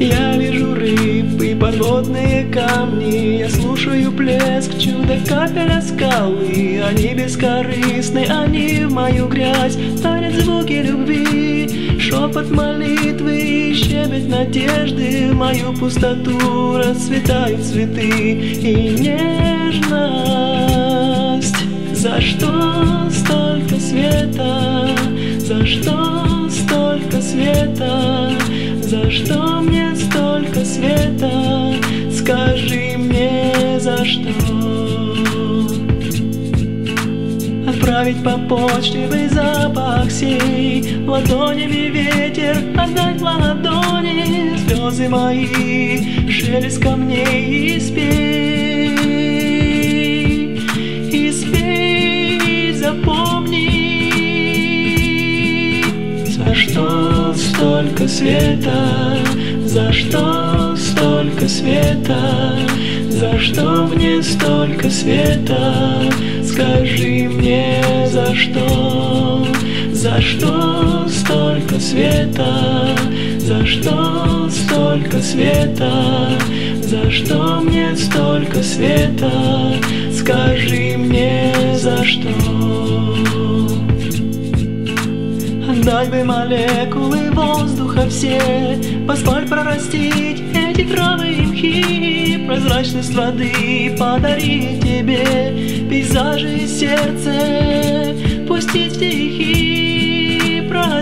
Я вижу рыб и подводные камни, я слушаю плеск чудо капель о скалы. Они бескорыстны, они в мою грязь дарят звуки любви, шепот молитвы и щебет надежды. В мою пустоту расцветают цветы и нежность. За что столько света? За что столько света? За что мне столько света? Скажи мне, за что? Отправить по почте бы запах сей, ладонями ветер отдать в ладони, слезы мои, шелест камней, и спей, запомни. За что столько света? За что столько света? За что мне столько света? Скажи мне, за что? За что столько света? За что столько света? За что мне столько света? Скажи мне, за что? Отдать бы молекулы воздуха все, поспать, прорастить эти травы и мхи, прозрачность воды подарить тебе, пейзажи и сердце пустить стихи,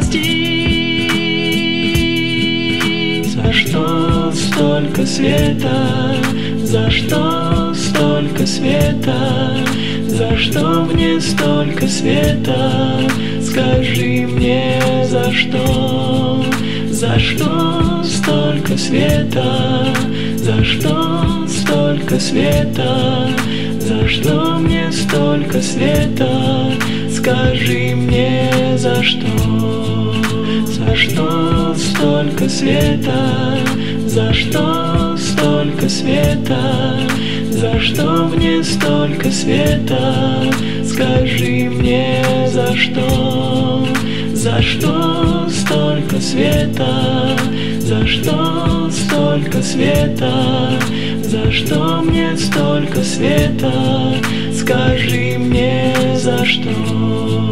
прости. За что столько света? За что столько света? За что мне столько света? Скажи мне, за что? За что столько света? За что столько света? За что мне столько света? Скажи мне, за что? За что столько света? За что столько света? За что мне столько света? Скажи мне, за что? За что столько света? За что столько света? За что мне столько света? Скажи мне, за что?